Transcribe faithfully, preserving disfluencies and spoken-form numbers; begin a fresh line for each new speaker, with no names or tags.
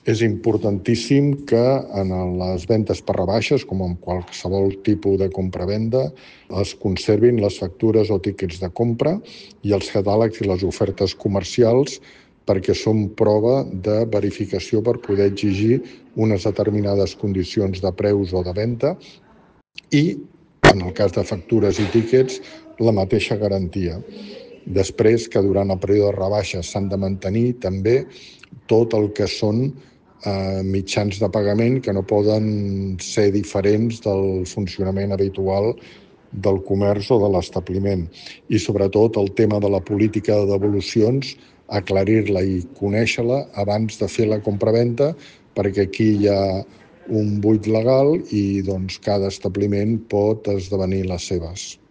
És importantíssim que en les ventes per rebaixes, com en qualsevol tipus de compra-venda, es conservin les factures o tíquets de compra i els catàlegs i les ofertes comercials, perquè són prova de verificació per poder exigir unes determinades condicions de preus o de venda i, en el cas de factures i tíquets, la mateixa garantia. Després, que durant el període de rebaixes s'han de mantenir també tot el que són eh, mitjans de pagament que no poden ser diferents del funcionament habitual del comerç o de l'establiment. I sobretot el tema de la política de devolucions, aclarir-la i conèixer-la abans de fer la compravenda, perquè aquí hi ha un buit legal i doncs, cada establiment pot esdevenir les seves.